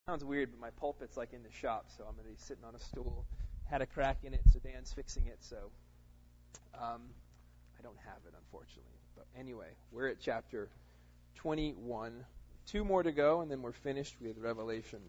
Sounds weird, but my pulpit's like in the shop, so I'm going to be sitting on a stool. Had a crack in it, so Dan's fixing it, so I don't have it, unfortunately. But anyway, we're at chapter 21. 2 more to go, and then we're finished with Revelation.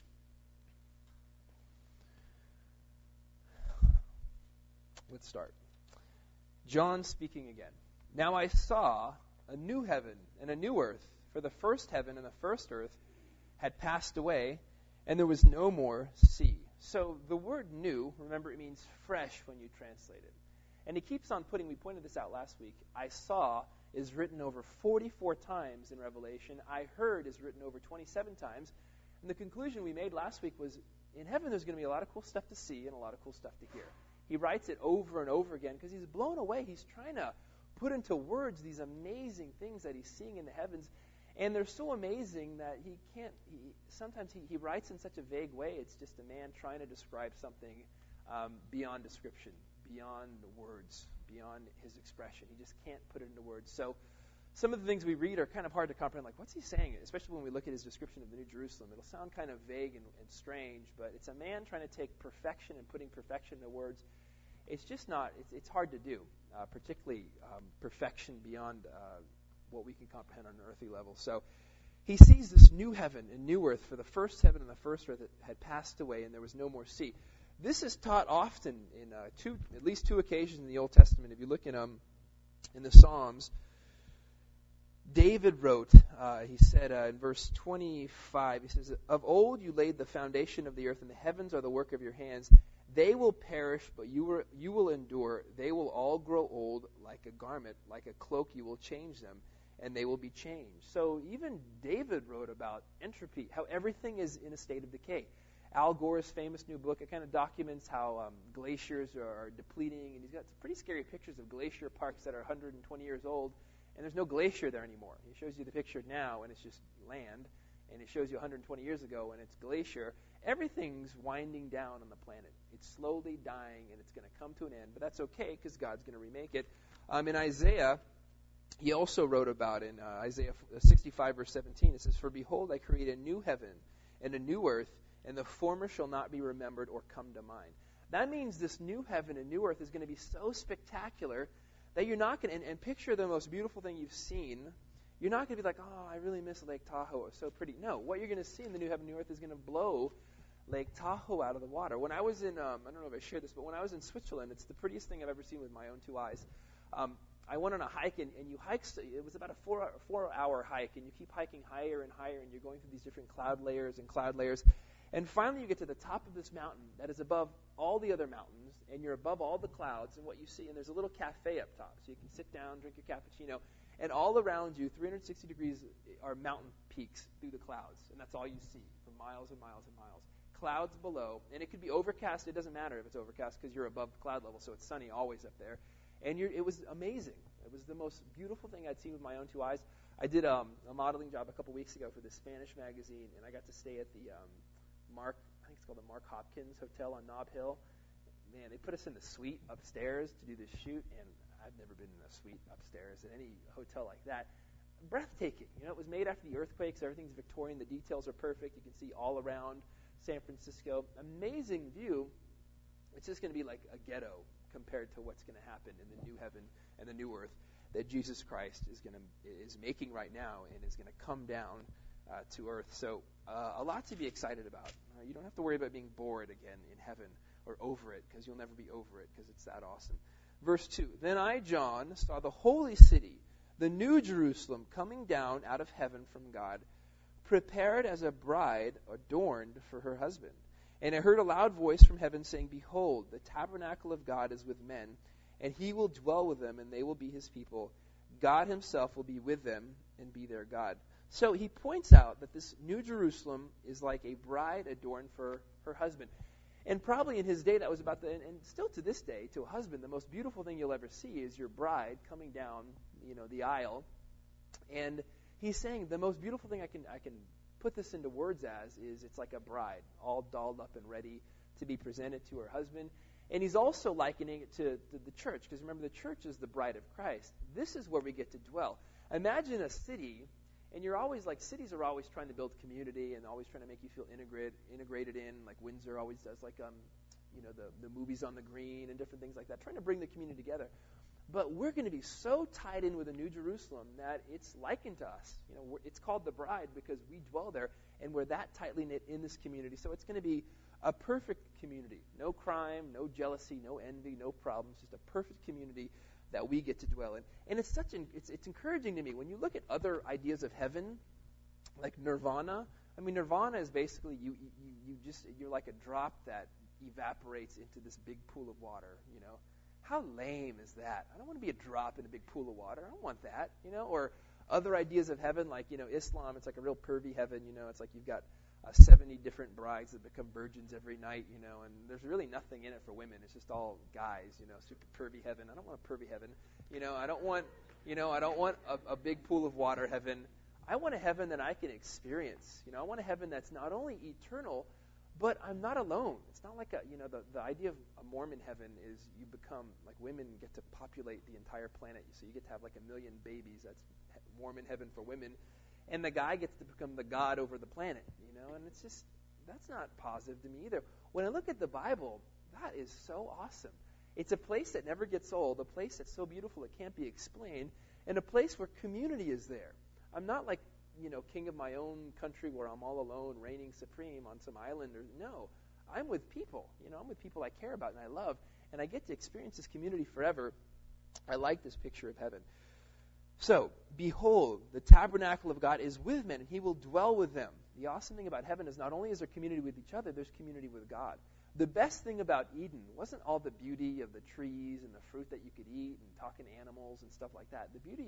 Let's start. John speaking again. Now I saw a new heaven and a new earth, for the first heaven and the first earth had passed away, and there was no more sea. So the word new, remember, it means fresh when you translate it. And he keeps on putting, we pointed this out last week, I saw is written over 44 times in Revelation. I heard is written over 27 times. And the conclusion we made last week was, in heaven there's going to be a lot of cool stuff to see and a lot of cool stuff to hear. He writes it over and over again because he's blown away. He's trying to put into words these amazing things that he's seeing in the heavens. And they're so amazing that sometimes he writes in such a vague way. It's just a man trying to describe something beyond description, beyond the words, beyond his expression. He just can't put it into words. So some of the things we read are kind of hard to comprehend. Like, what's he saying? Especially when we look at his description of the New Jerusalem. It'll sound kind of vague and strange, but it's a man trying to take perfection and putting perfection into words. It's just not, it's hard to do, particularly perfection beyond what we can comprehend on an earthly level. So he sees this new heaven and new earth, for the first heaven and the first earth had passed away and there was no more sea. This is taught often in at least two occasions in the Old Testament. If you look in the Psalms, David wrote, he said in verse 25, he says, of old you laid the foundation of the earth, and the heavens are the work of your hands. They will perish, but you will endure. They will all grow old like a garment, like a cloak you will change them, and they will be changed. So even David wrote about entropy, how everything is in a state of decay. Al Gore's famous new book, it kind of documents how glaciers are depleting, and he's got some pretty scary pictures of glacier parks that are 120 years old, and there's no glacier there anymore. He shows you the picture now, and it's just land, and it shows you 120 years ago, and it's glacier. Everything's winding down on the planet. It's slowly dying, and it's going to come to an end, but that's okay because God's going to remake it. In Isaiah, he also wrote about in Isaiah 65, verse 17, it says, for behold, I create a new heaven and a new earth, and the former shall not be remembered or come to mind. That means this new heaven and new earth is going to be so spectacular that you're not going to, and picture the most beautiful thing you've seen, you're not going to be like, oh, I really miss Lake Tahoe. It's so pretty. No, what you're going to see in the new heaven and new earth is going to blow Lake Tahoe out of the water. When I was in, I don't know if I shared this, but when I was in Switzerland, it's the prettiest thing I've ever seen with my own two eyes. I went on a hike, and you hike, it was about a four-hour hike, and you keep hiking higher and higher, and you're going through these different cloud layers. And finally you get to the top of this mountain that is above all the other mountains, and you're above all the clouds, and what you see, and there's a little cafe up top, so you can sit down, drink your cappuccino, and all around you, 360 degrees, are mountain peaks through the clouds, and that's all you see for miles and miles and miles. Clouds below, and it could be overcast. It doesn't matter if it's overcast because you're above the cloud level, so it's sunny always up there. And it was amazing. It was the most beautiful thing I'd seen with my own two eyes. I did a modeling job a couple weeks ago for this Spanish magazine, and I got to stay at the I think it's called the Mark Hopkins Hotel on Nob Hill. Man, they put us in the suite upstairs to do this shoot, and I've never been in a suite upstairs at any hotel like that. Breathtaking. You know, it was made after the earthquakes. Everything's Victorian. The details are perfect. You can see all around San Francisco. Amazing view. It's just going to be like a ghetto compared to what's going to happen in the new heaven and the new earth that Jesus Christ is making right now and is going to come down to earth. So a lot to be excited about. You don't have to worry about being bored again in heaven or over it, because you'll never be over it, because it's that awesome. Verse 2, then I, John, saw the holy city, the new Jerusalem, coming down out of heaven from God, prepared as a bride adorned for her husband. And I heard a loud voice from heaven saying, behold, the tabernacle of God is with men, and he will dwell with them, and they will be his people. God himself will be with them and be their God. So he points out that this new Jerusalem is like a bride adorned for her husband. And probably in his day that was about and still to this day, to a husband, the most beautiful thing you'll ever see is your bride coming down, the aisle. And he's saying the most beautiful thing I can put this into words as is it's like a bride, all dolled up and ready to be presented to her husband. And he's also likening it to the church, because remember, the church is the bride of Christ. This is where we get to dwell. Imagine a city, And you're always, like, cities are always trying to build community and always trying to make you feel integrated in, like Windsor always does, like, the movies on the green and different things like that, trying to bring the community together. But we're going to be so tied in with the New Jerusalem that it's likened to us. It's called the bride because we dwell there, and we're that tightly knit in this community. So it's going to be a perfect community. No crime, no jealousy, no envy, no problems. Just a perfect community that we get to dwell in. And it's it's encouraging to me. When you look at other ideas of heaven, like nirvana, I mean, nirvana is basically you're like a drop that evaporates into this big pool of water, How lame is that? I don't want to be a drop in a big pool of water. I don't want that, Or other ideas of heaven, like, Islam, it's like a real pervy heaven, It's like you've got 70 different brides that become virgins every night, and there's really nothing in it for women. It's just all guys, super pervy heaven. I don't want a pervy heaven. I don't want a big pool of water heaven. I want a heaven that I can experience. I want a heaven that's not only eternal, but I'm not alone. It's not like the idea of a Mormon heaven is you become, like, women get to populate the entire planet. So you get to have like 1 million babies. That's Mormon heaven for women. And the guy gets to become the god over the planet, and it's just, that's not positive to me either. When I look at the Bible, that is so awesome. It's a place that never gets old, a place that's so beautiful it can't be explained, and a place where community is there. I'm not like, king of my own country where I'm all alone, reigning supreme on some island. No, I'm with people. I'm with people I care about and I love, and I get to experience this community forever. I like this picture of heaven. So, behold, the tabernacle of God is with men, and he will dwell with them. The awesome thing about heaven is not only is there community with each other, there's community with God. The best thing about Eden wasn't all the beauty of the trees and the fruit that you could eat and talking to animals and stuff like that. The beauty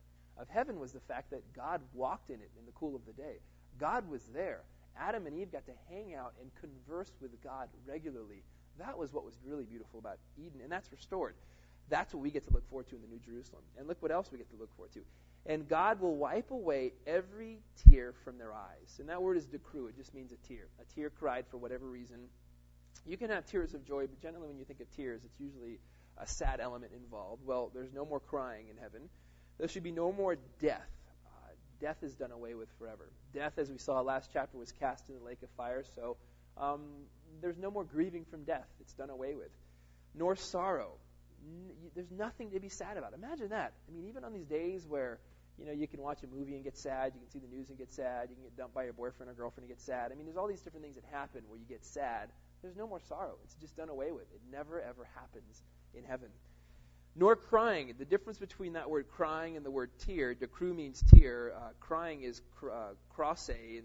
of heaven was the fact that God walked in it in the cool of the day. God was there. Adam and Eve got to hang out and converse with God regularly. That was what was really beautiful about Eden, and that's restored. That's what we get to look forward to in the New Jerusalem. And look what else we get to look forward to. And God will wipe away every tear from their eyes. And that word is dekru. It just means a tear. A tear cried for whatever reason. You can have tears of joy, but generally when you think of tears, it's usually a sad element involved. Well, there's no more crying in heaven. There should be no more death. Death is done away with forever. Death, as we saw last chapter, was cast in the lake of fire. So there's no more grieving from death. It's done away with. Nor sorrow. There's nothing to be sad about. Imagine that. I mean, even on these days where, you can watch a movie and get sad, you can see the news and get sad, you can get dumped by your boyfriend or girlfriend and get sad. I mean, there's all these different things that happen where you get sad. There's no more sorrow. It's just done away with. It never, ever happens in heaven. Nor crying. The difference between that word crying and the word tear, dekru means tear. Crying is krose in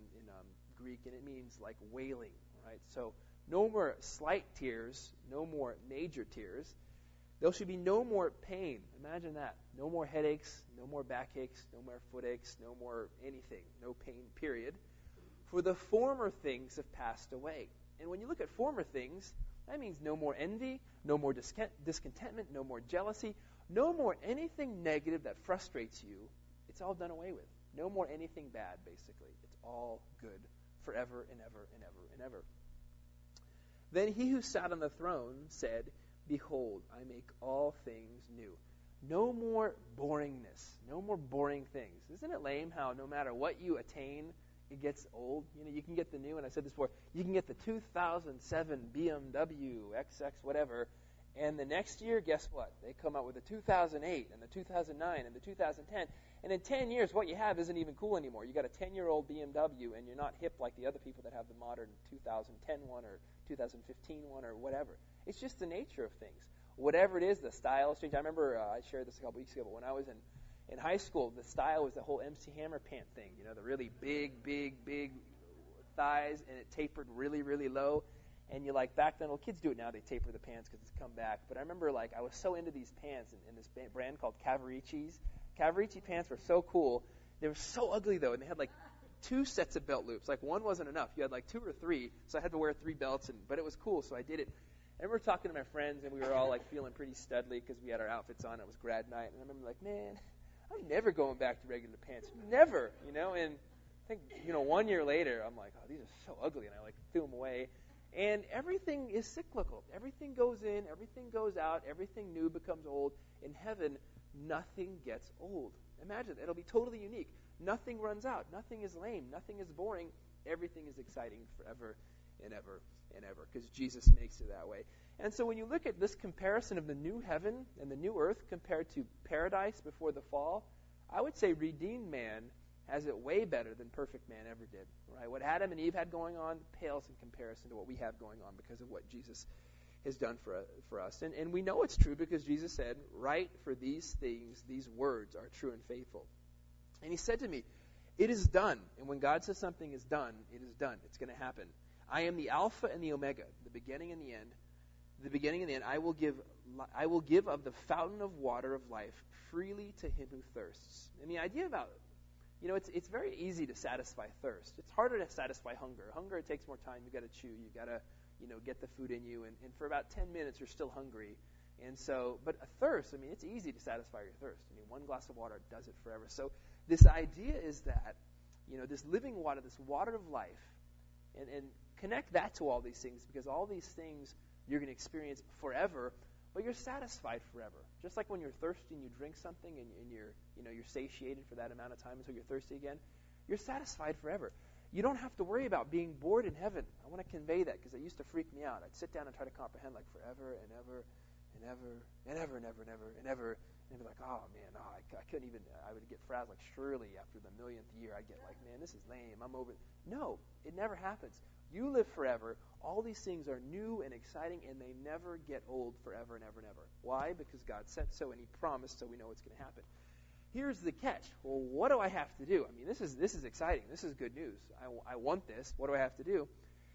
Greek, and it means like wailing, right? So no more slight tears, no more major tears. There should be no more pain. Imagine that. No more headaches, no more backaches, no more footaches, no more anything. No pain, period. For the former things have passed away. And when you look at former things, that means no more envy, no more discontentment, no more jealousy, no more anything negative that frustrates you. It's all done away with. No more anything bad, basically. It's all good forever and ever and ever and ever. Then he who sat on the throne said, behold, I make all things new. No more boringness. No more boring things. Isn't it lame how no matter what you attain, it gets old? You can get the new, and I said this before, you can get the 2007 BMW XX whatever, and the next year, guess what? They come out with the 2008 and the 2009 and the 2010. And in 10 years, what you have isn't even cool anymore. You got a 10-year-old BMW, and you're not hip like the other people that have the modern 2010 one or 2015 one or whatever. It's just the nature of things. Whatever it is, the style has changed. I remember I shared this a couple weeks ago, but when I was in high school, the style was the whole MC Hammer pant thing. The really big thighs, and it tapered really, really low. And you back then, well, kids do it now. They taper the pants because it's come back. But I remember I was so into these pants in this brand called Cavaricci's. Cavaricci pants were so cool. They were so ugly though, and they had 2 sets of belt loops. One wasn't enough. You had 2 or 3, so I had to wear 3 belts. But it was cool, so I did it. I remember talking to my friends, and we were all feeling pretty studly because we had our outfits on. It was grad night, and I remember man, I'm never going back to regular pants. Never, And I think 1 year later, I'm like, oh, these are so ugly, and I threw them away. And everything is cyclical. Everything goes in, everything goes out, everything new becomes old. In heaven, nothing gets old. Imagine, it'll be totally unique. Nothing runs out. Nothing is lame. Nothing is boring. Everything is exciting forever and ever and ever, because Jesus makes it that way. And so when you look at this comparison of the new heaven and the new earth compared to paradise before the fall, I would say redeemed man has it way better than perfect man ever did. Right? What Adam and Eve had going on pales in comparison to what we have going on because of what Jesus has done for us. And we know it's true because Jesus said, "Write, for these things, these words are true and faithful." And he said to me, "It is done." And when God says something is done, it is done. It's going to happen. "I am the Alpha and the Omega, the beginning and the end. The beginning and the end. I will give of the fountain of water of life freely to him who thirsts." And the idea about, it's very easy to satisfy thirst. It's harder to satisfy hunger. Hunger, it takes more time. You got to chew. You got to, get the food in you. And for about 10 minutes, you're still hungry. And so, but a thirst, it's easy to satisfy your thirst. One glass of water does it forever. So this idea is that, this living water, this water of life, and connect that to all these things, because all these things you're going to experience forever, but you're satisfied forever. Just like when you're thirsty and you drink something and you're satiated for that amount of time until you're thirsty again, you're satisfied forever. You don't have to worry about being bored in heaven. I want to convey that because it used to freak me out. I'd sit down and try to comprehend like forever and ever and ever and ever and ever and ever and ever, and be like, oh man, I couldn't even. I would get frazzled. Like surely after the millionth year, I'd get like, man, this is lame. I'm over. No, it never happens. You live forever. All these things are new and exciting, and they never get old forever and ever and ever. Why? Because God said so, and He promised, so we know what's going to happen. Here's the catch. Well, what do I have to do? This is exciting. This is good news. I want this. What do I have to do?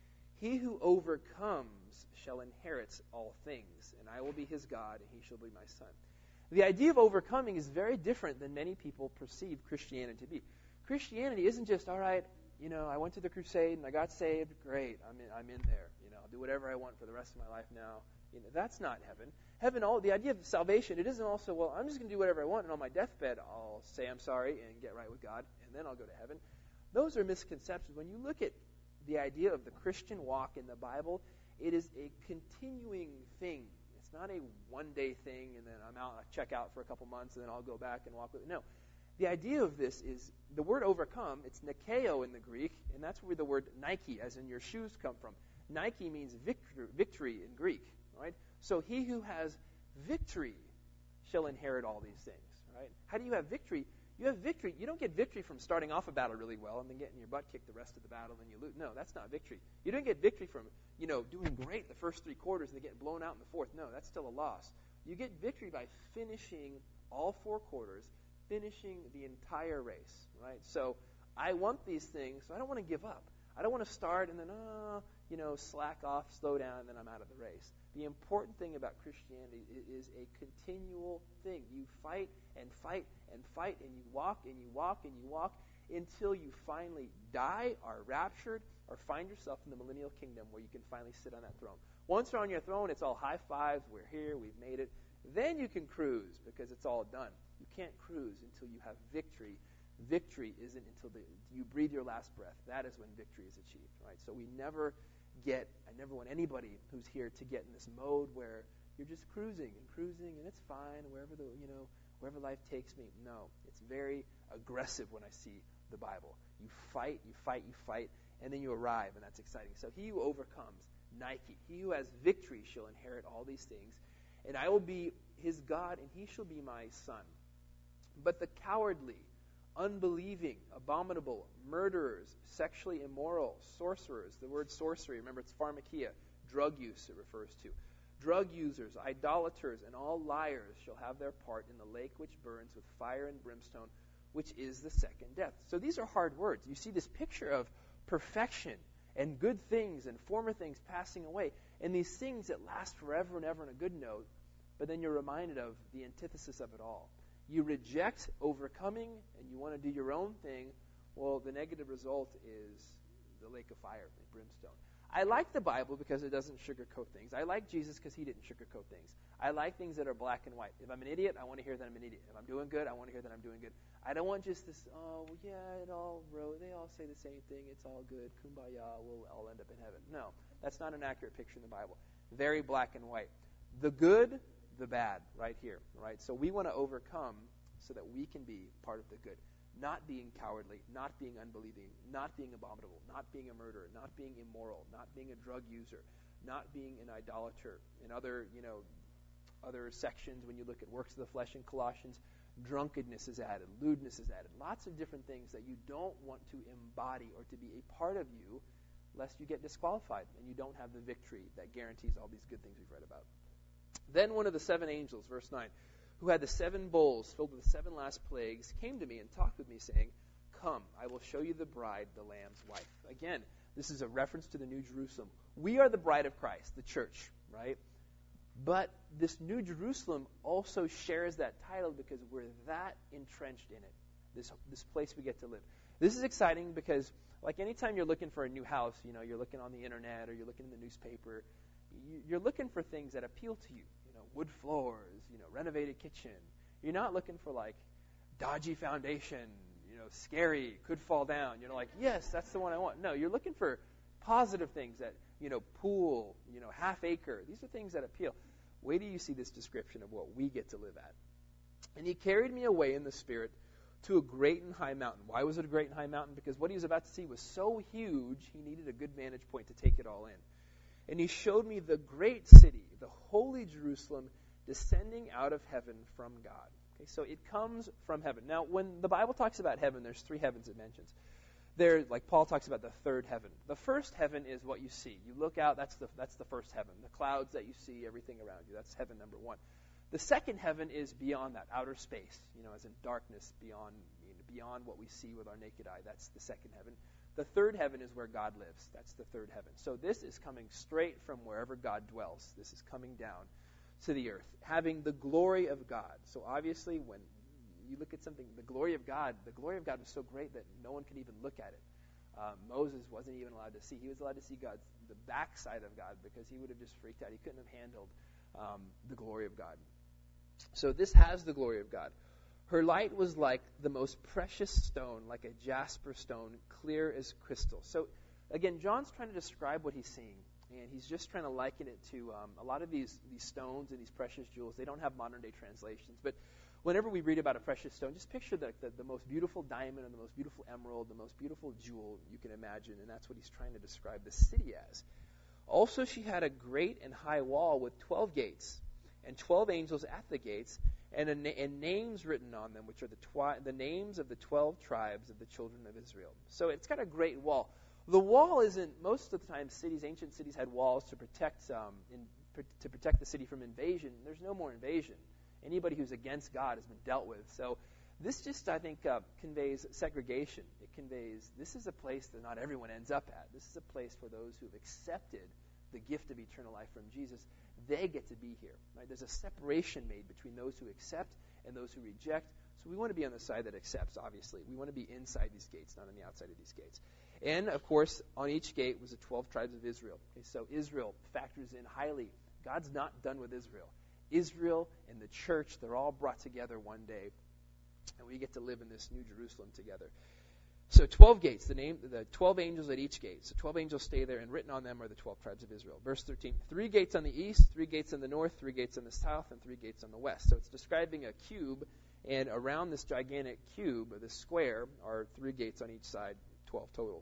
He who overcomes shall inherit all things, and I will be his God, and he shall be my son. The idea of overcoming is very different than many people perceive Christianity to be. Christianity isn't just, all right, I went to the crusade and I got saved. Great, I'm in there. I'll do whatever I want for the rest of my life now. That's not heaven. Heaven, the idea of salvation, it isn't also, well, I'm just going to do whatever I want, and on my deathbed I'll say I'm sorry and get right with God, and then I'll go to heaven. Those are misconceptions. When you look at the idea of the Christian walk in the Bible, it is a continuing thing. It's not a one-day thing, and then I'm out, I check out for a couple months, and then I'll go back and walk with it. No. The idea of this is the word overcome, it's nikeo in the Greek, and that's where the word Nike, as in your shoes, come from. Nike means victory in Greek, right? So he who has victory shall inherit all these things, right? How do you have victory? You have victory. You don't get victory from starting off a battle really well and then getting your butt kicked the rest of the battle and you lose. No, that's not victory. You don't get victory from, doing great the first 3 quarters and then getting blown out in the fourth. No, that's still a loss. You get victory by finishing all 4 quarters, finishing the entire race, right? So I want these things, so I don't want to give up. I don't want to start and then, slack off, slow down, and then I'm out of the race. The important thing about Christianity is a continual thing. You fight and fight and fight, and you walk and you walk and you walk until you finally die, are raptured, or find yourself in the millennial kingdom where you can finally sit on that throne. Once you're on your throne, it's all high fives, we're here, we've made it. Then you can cruise because it's all done. You can't cruise until you have victory. Victory isn't until you breathe your last breath. That is when victory is achieved, right? So I never want anybody who's here to get in this mode where you're just cruising and it's fine wherever life takes me. No, it's very aggressive when I see the Bible. You fight, and then you arrive, and that's exciting. So he who overcomes, Nike, he who has victory shall inherit all these things, and I will be his God, and he shall be my son. But the cowardly, unbelieving, abominable, murderers, sexually immoral, sorcerers. The word sorcery, remember, it's pharmakia, drug use it refers to. Drug users, idolaters, and all liars shall have their part in the lake which burns with fire and brimstone, which is the second death. So these are hard words. You see this picture of perfection and good things and former things passing away, and these things that last forever and ever on a good note, but then you're reminded of the antithesis of it all. You reject overcoming and you want to do your own thing, well, the negative result is the lake of fire and brimstone. I like the Bible because it doesn't sugarcoat things. I like Jesus because he didn't sugarcoat things. I like things that are black and white. If I'm an idiot, I want to hear that I'm an idiot. If I'm doing good, I want to hear that I'm doing good. I don't want just this, they all say the same thing. It's all good. Kumbaya, we'll all end up in heaven. No, that's not an accurate picture in the Bible. Very black and white. The good, the bad, right here, right? So we want to overcome so that we can be part of the good. not being cowardly, not being unbelieving, not being abominable, not being a murderer, not being immoral, not being a drug user, not being an idolater. In other sections, when you look at works of the flesh in Colossians, drunkenness is added, lewdness is added. Lots of different things that you don't want to embody or to be a part of you, lest you get disqualified and you don't have the victory that guarantees all these good things we've read about. Then one of the 7 angels, verse 9, who had the 7 bowls filled with the 7 last plagues, came to me and talked with me, saying, "Come, I will show you the bride, the Lamb's wife." Again, this is a reference to the New Jerusalem. We are the bride of Christ, the church, right? But this New Jerusalem also shares that title because we're that entrenched in it, this place we get to live. This is exciting because, like, anytime you're looking for a new house, you're looking on the internet or you're looking in the newspaper, you're looking for things that appeal to you. Wood floors, renovated kitchen. You're not looking for, like, dodgy foundation, scary, could fall down. You're like, yes, that's the one I want. No, you're looking for positive things that, pool, half acre. These are things that appeal. Wait till you see this description of what we get to live at. And he carried me away in the Spirit to a great and high mountain. Why was it a great and high mountain? Because what he was about to see was so huge, he needed a good vantage point to take it all in. And he showed me the great city, the holy Jerusalem, descending out of heaven from God. Okay, so it comes from heaven. Now, when the Bible talks about heaven, there's 3 heavens it mentions. There, like Paul talks about the 3rd heaven. The first heaven is what you see. You look out, that's the first heaven. The clouds that you see, everything around you. That's heaven number 1. The second heaven is beyond that, outer space, as in darkness beyond what we see with our naked eye. That's the second heaven. The 3rd heaven is where God lives. That's the 3rd heaven. So this is coming straight from wherever God dwells. This is coming down to the earth, having the glory of God. So obviously, when you look at something, the glory of God was so great that no one could even look at it. Moses wasn't even allowed to see. He was allowed to see the backside of God, because he would have just freaked out. He couldn't have handled the glory of God. So this has the glory of God. Her light was like the most precious stone, like a jasper stone, clear as crystal. So, again, John's trying to describe what he's seeing, and he's just trying to liken it to a lot of these stones and these precious jewels. They don't have modern-day translations, but whenever we read about a precious stone, just picture the most beautiful diamond and the most beautiful emerald, the most beautiful jewel you can imagine, and that's what he's trying to describe the city as. Also, she had a great and high wall with 12 gates, and 12 angels at the gates, and names written on them, which are the names of the 12 tribes of the children of Israel. So it's got a great wall. The wall isn't, most of the time, ancient cities had walls to protect the city from invasion. There's no more invasion. Anybody who's against God has been dealt with. So this just, I think, conveys segregation. It conveys, this is a place that not everyone ends up at. This is a place for those who've accepted the gift of eternal life from Jesus. They get to be here. Right? There's a separation made between those who accept and those who reject. So we want to be on the side that accepts, obviously. We want to be inside these gates, not on the outside of these gates. And, of course, on each gate was the 12 tribes of Israel. Okay, so Israel factors in highly. God's not done with Israel. Israel and the church, they're all brought together one day, and we get to live in this New Jerusalem together. So 12 gates, the 12 angels at each gate. So 12 angels stay there, and written on them are the 12 tribes of Israel. Verse 13, 3 gates on the east, 3 gates on the north, 3 gates on the south, and 3 gates on the west. So it's describing a cube, and around this gigantic cube, or this square, are 3 gates on each side, 12 total.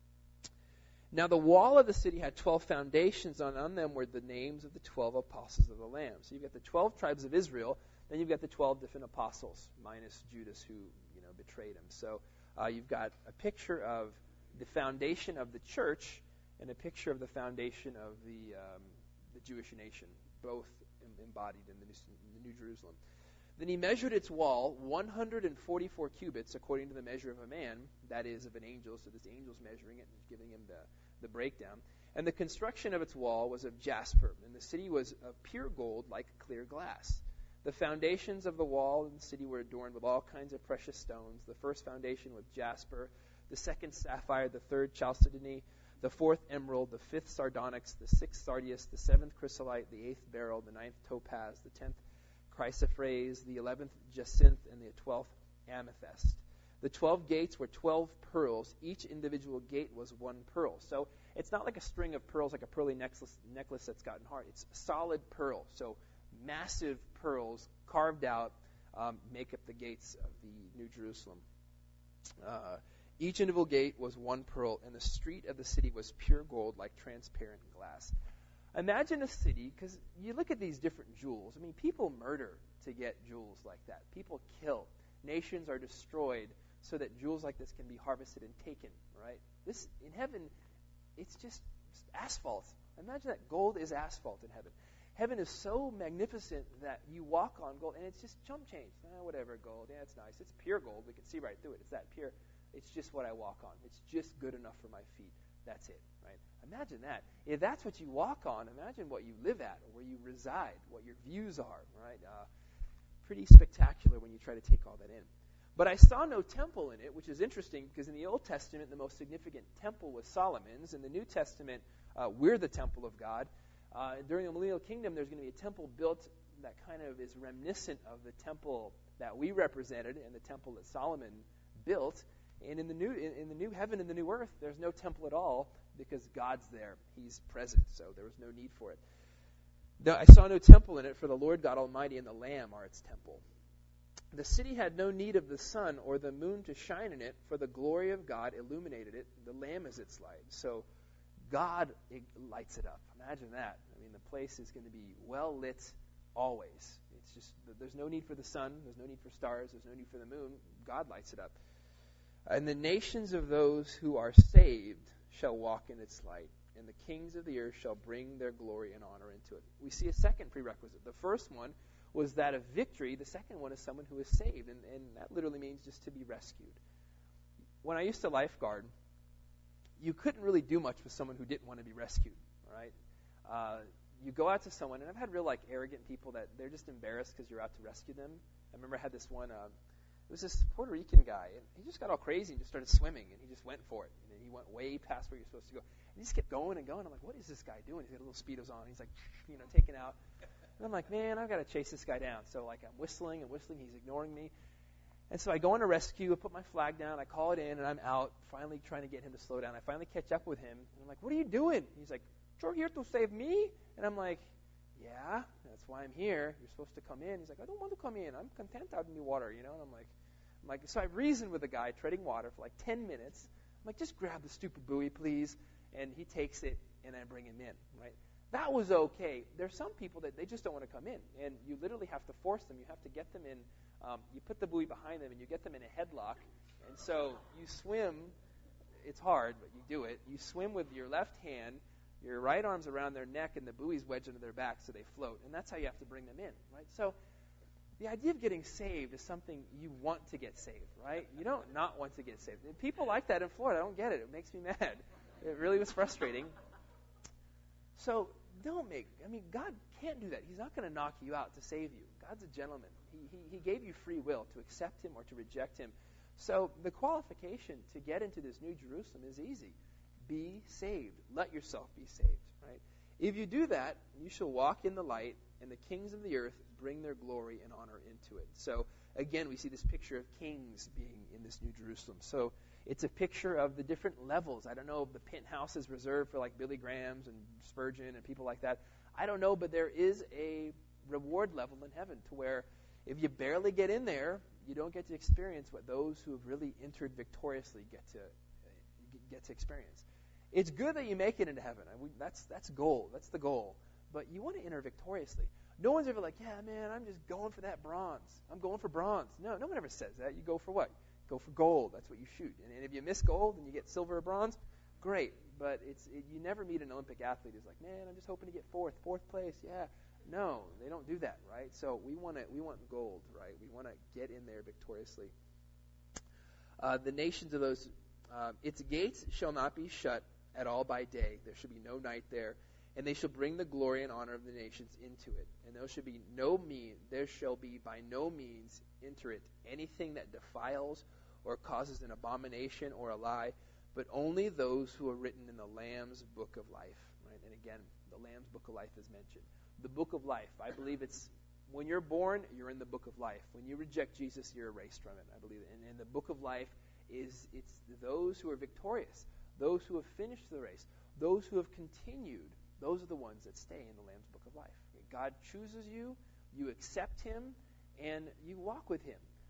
Now the wall of the city had 12 foundations. On them were the names of the 12 apostles of the Lamb. So you've got the 12 tribes of Israel, then you've got the 12 different apostles, minus Judas, who betrayed him. So you've got a picture of the foundation of the church and a picture of the foundation of the Jewish nation, both embodied in the New Jerusalem. Then he measured its wall 144 cubits according to the measure of a man, that is, of an angel. So this angel's measuring it and giving him the breakdown. And the construction of its wall was of jasper, and the city was of pure gold like clear glass. The foundations of the wall in the city were adorned with all kinds of precious stones. The first foundation was jasper, the second sapphire, the third chalcedony, the fourth emerald, the fifth sardonyx, the sixth sardius, the seventh chrysolite, the eighth beryl, the ninth topaz, the 10th chrysoprase, the 11th jacinth, and the 12th amethyst. The 12 gates were 12 pearls. Each individual gate was 1 pearl. So it's not like a string of pearls, like a pearly necklace that's gotten hard. It's solid pearl. So massive pearls carved out make up the gates of the New Jerusalem. Each individual gate was one pearl, and the street of the city was pure gold like transparent glass. Imagine a city, because you look at these different jewels. I mean, people murder to get jewels like that. People kill. Nations are destroyed so that jewels like this can be harvested and taken, right? This, in heaven, it's just asphalt. Imagine that gold is asphalt in heaven. Heaven is so magnificent that you walk on gold, and it's just chump change. Whatever, gold. Yeah, it's nice. It's pure gold. We can see right through it. It's that pure. It's just what I walk on. It's just good enough for my feet. That's it, right? Imagine that. If that's what you walk on, imagine what you live at, or where you reside, what your views are, right? Pretty spectacular when you try to take all that in. But I saw no temple in it, which is interesting because in the Old Testament, the most significant temple was Solomon's. In the New Testament, we're the temple of God. During the Millennial Kingdom, there's going to be a temple built that kind of is reminiscent of the temple that we represented and the temple that Solomon built. And in the new heaven and the new earth, there's no temple at all because God's there. He's present, so there was no need for it. I saw no temple in it, for the Lord God Almighty and the Lamb are its temple. The city had no need of the sun or the moon to shine in it, for the glory of God illuminated it. The Lamb is its light. So God lights it up. Imagine that. I mean, the place is going to be well lit always. It's just, there's no need for the sun. There's no need for stars. There's no need for the moon. God lights it up. And the nations of those who are saved shall walk in its light, and the kings of the earth shall bring their glory and honor into it. We see a second prerequisite. The first one was that of victory. The second one is someone who is saved, and that literally means just to be rescued. When I used to lifeguard, you couldn't really do much with someone who didn't want to be rescued, right? You go out to someone, and I've had real arrogant people that they're just embarrassed because you're out to rescue them. I remember I had this one, it was this Puerto Rican guy, and he just got all crazy and just started swimming, and he just went for it. And he went way past where you're supposed to go. And he just kept going and going. I'm like, what is this guy doing? He's got little Speedos on. He's like, taking out. And I'm like, man, I've got to chase this guy down. So I'm whistling and whistling. He's ignoring me. And so I go on a rescue. I put my flag down. I call it in, and I'm out, finally trying to get him to slow down. I finally catch up with him. And I'm like, what are you doing? He's like, you're here to save me? And I'm like, yeah, that's why I'm here. You're supposed to come in. He's like, I don't want to come in. I'm content out in the water, And I'm like, so I reasoned with the guy treading water for 10 minutes. I'm like, just grab the stupid buoy, please. And he takes it, and I bring him in, right? That was okay. There's some people that they just don't want to come in, and you literally have to force them. You have to get them in. You put the buoy behind them, and you get them in a headlock. And so you swim. It's hard, but you do it. You swim with your left hand, your right arm's around their neck, and the buoy's wedged into their back so they float. And that's how you have to bring them in, right? So the idea of getting saved is something you want to get saved, right? You don't not want to get saved. And people like that in Florida. I don't get it. It makes me mad. It really was frustrating. So God can't do that. He's not going to knock you out to save you. God's a gentleman. He gave you free will to accept him or to reject him. So the qualification to get into this new Jerusalem is easy. Be saved. Let yourself be saved, right? If you do that, you shall walk in the light, and the kings of the earth bring their glory and honor into it. So again, we see this picture of kings being in this new Jerusalem. So it's a picture of the different levels. I don't know if the penthouse is reserved for Billy Graham's and Spurgeon and people like that. I don't know, but there is a reward level in heaven to where if you barely get in there, you don't get to experience what those who have really entered victoriously get to experience. It's good that you make it into heaven. That's goal. That's the goal. But you want to enter victoriously. No one's ever like, yeah, man, I'm just going for that bronze. I'm going for bronze. No one ever says that. You go for what? Go for gold. That's what you shoot. And if you miss gold and you get silver or bronze, great. But you never meet an Olympic athlete who's like, man, I'm just hoping to get fourth place. Yeah. No, they don't do that, right? So we want gold, right? We want to get in there victoriously. The nations of those, its gates shall not be shut at all by day. There should be no night there. And they shall bring the glory and honor of the nations into it. And there shall be by no means enter it anything that defiles or causes an abomination or a lie, but only those who are written in the Lamb's book of life. Right? And again, the Lamb's book of life is mentioned. The book of life, I believe it's when you're born, you're in the book of life. When you reject Jesus, you're erased from it. I believe it. And the book of life it's those who are victorious, those who have finished the race, those who have continued. Those are the ones that stay in the Lamb's book of life. God chooses you, you accept him, and you walk with him.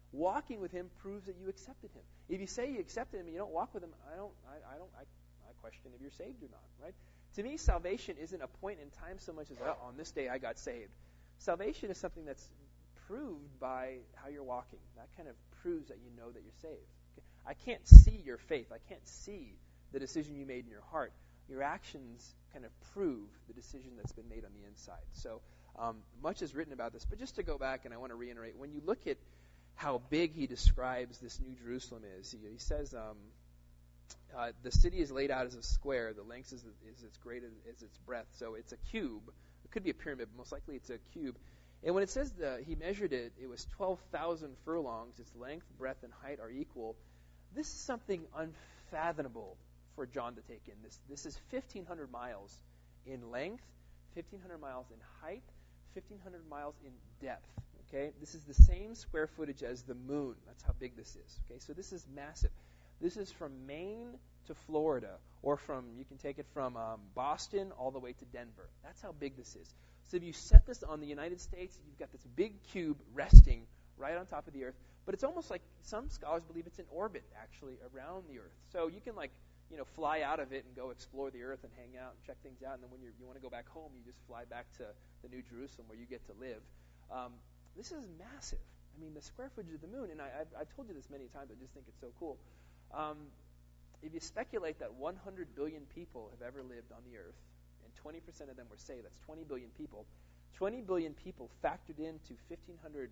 Walking with him proves that you accepted him. If you say you accepted him and you don't walk with him, I question if you're saved or not, right? To me, salvation isn't a point in time so much as, on this day I got saved. Salvation is something that's proved by how you're walking. That kind of proves that you know that you're saved. Okay? I can't see your faith. I can't see the decision you made in your heart. Your actions kind of prove the decision that's been made on the inside. So much is written about this. But just to go back, and I want to reiterate, when you look at how big he describes this New Jerusalem is, he says the city is laid out as a square. The length is as great as its breadth. So it's a cube. It could be a pyramid, but most likely it's a cube. And when it says he measured it, it was 12,000 furlongs. Its length, breadth, and height are equal. This is something unfathomable for John to take in. This is 1,500 miles in length, 1,500 miles in height, 1,500 miles in depth. Okay, this is the same square footage as the moon. That's how big this is. Okay, so this is massive. This is from Maine to Florida, or you can take it from Boston all the way to Denver. That's how big this is. So if you set this on the United States, you've got this big cube resting right on top of the earth. But it's almost like some scholars believe it's in orbit, actually, around the earth. So you can, fly out of it and go explore the earth and hang out and check things out. And then when you want to go back home, you just fly back to the New Jerusalem where you get to live. This is massive. I mean, the square footage of the moon, and I've told you this many times, I just think it's so cool. If you speculate that 100 billion people have ever lived on the earth, and 20% of them were saved, that's 20 billion people. 20 billion people factored into 1,500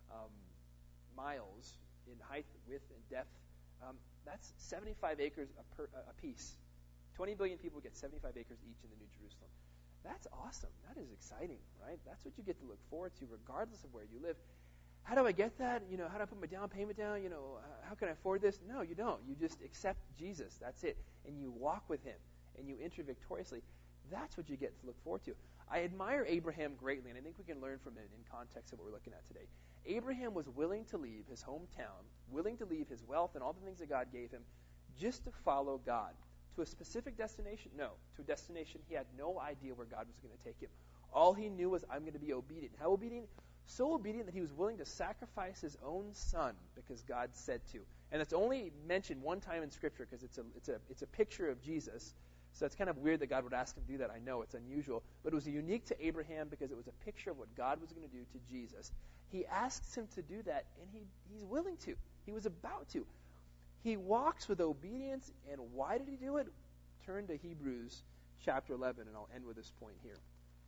miles in height, width, and depth. That's 75 acres a piece. 20 billion people get 75 acres each in the New Jerusalem. That's awesome. That is exciting, right? That's what you get to look forward to regardless of where you live. How do I get that? How do I put my down payment down? How can I afford this? No, you don't. You just accept Jesus. That's it. And you walk with him, and you enter victoriously. That's what you get to look forward to. I admire Abraham greatly, and I think we can learn from it in context of what we're looking at today. Abraham was willing to leave his hometown, willing to leave his wealth and all the things that God gave him, just to follow God. To a specific destination? No. To a destination he had no idea where God was going to take him. All he knew was, I'm going to be obedient. How obedient? So obedient that he was willing to sacrifice his own son because God said to. And it's only mentioned one time in Scripture because it's a picture of Jesus. So it's kind of weird that God would ask him to do that. I know it's unusual. But it was unique to Abraham because it was a picture of what God was going to do to Jesus. He asks him to do that, and he's willing to. He was about to. He walks with obedience, and why did he do it? Turn to Hebrews chapter 11, and I'll end with this point here.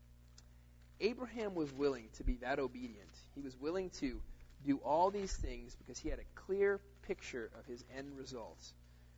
Abraham was willing to be that obedient. He was willing to do all these things because he had a clear picture of his end results.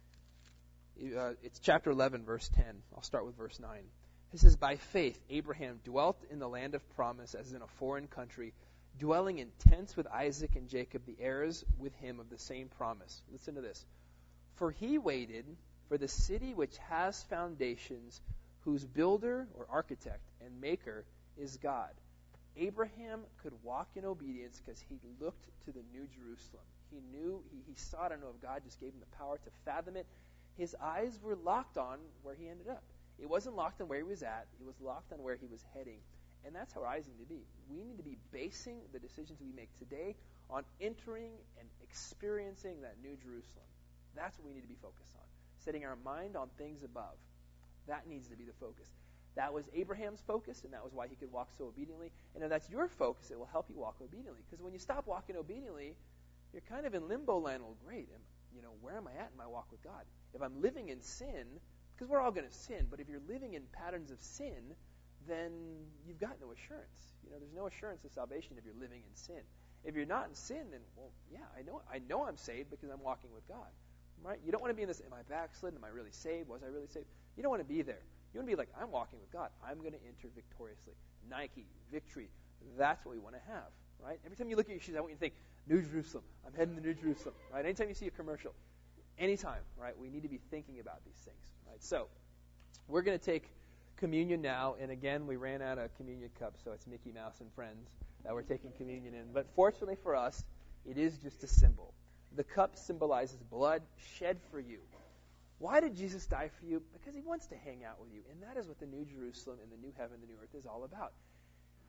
It's chapter 11, verse 10. I'll start with verse 9. It says, by faith, Abraham dwelt in the land of promise as in a foreign country, dwelling in tents with Isaac and Jacob, the heirs with him of the same promise. Listen to this. For he waited for the city which has foundations, whose builder or architect and maker is God. Abraham could walk in obedience because he looked to the New Jerusalem. He knew, he saw it. I don't know if God just gave him the power to fathom it. His eyes were locked on where he ended up. It wasn't locked on where he was at. It was locked on where he was heading. And that's how our eyes need to be. We need to be basing the decisions we make today on entering and experiencing that New Jerusalem. That's what we need to be focused on. Setting our mind on things above. That needs to be the focus. That was Abraham's focus, and that was why he could walk so obediently. And if that's your focus, it will help you walk obediently. Because when you stop walking obediently, you're kind of in limbo land. Well, great. Where am I at in my walk with God? If I'm living in sin, because we're all going to sin, but if you're living in patterns of sin, then you've got no assurance. There's no assurance of salvation if you're living in sin. If you're not in sin, then, I know I'm saved because I'm walking with God. Right? You don't want to be in this, am I backslidden? Am I really saved? Was I really saved? You don't want to be there. You want to be like, I'm walking with God. I'm going to enter victoriously. Nike, victory. That's what we want to have. Right? Every time you look at your shoes, I want you to think, New Jerusalem. I'm heading to New Jerusalem. Right? Anytime you see a commercial, anytime, right? We need to be thinking about these things. Right? So, we're going to take communion now, and again, we ran out of communion cups, so it's Mickey Mouse and friends that we're taking communion in. But fortunately for us, it is just a symbol. The cup symbolizes blood shed for you. Why did Jesus die for you? Because he wants to hang out with you, and that is what the New Jerusalem and the new heaven, the new earth is all about.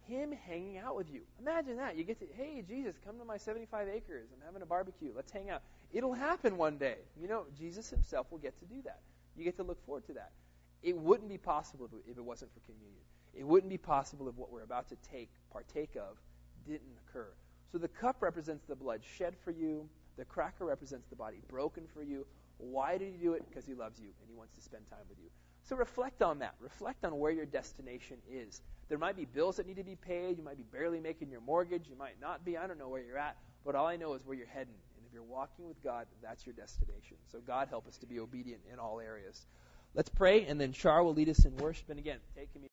Him hanging out with you. Imagine that. You get to, hey, Jesus, come to my 75 acres. I'm having a barbecue. Let's hang out. It'll happen one day. Jesus himself will get to do that. You get to look forward to that. It wouldn't be possible if it wasn't for communion. It wouldn't be possible if what we're about to partake of didn't occur. So the cup represents the blood shed for you. The cracker represents the body broken for you. Why did he do it? Because he loves you and he wants to spend time with you. So reflect on that. Reflect on where your destination is. There might be bills that need to be paid. You might be barely making your mortgage. You might not be. I don't know where you're at. But all I know is where you're heading. And if you're walking with God, that's your destination. So God help us to be obedient in all areas. Let's pray, and then Char will lead us in worship. And again, take communion.